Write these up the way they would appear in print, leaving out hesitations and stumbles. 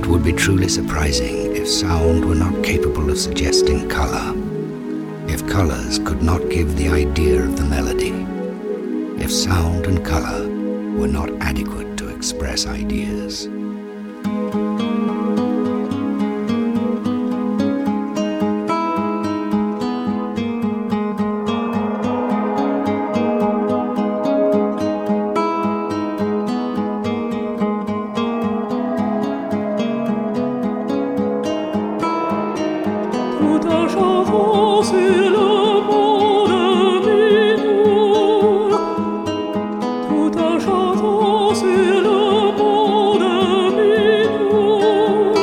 It would be truly surprising if sound were not capable of suggesting color, if colors could not give the idea of the melody, if sound and color were not adequate to express ideas. Tout un chanson sur le monde minour. Tout un chanson sur le monde minour.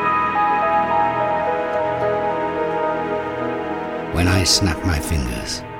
When I snap my fingers,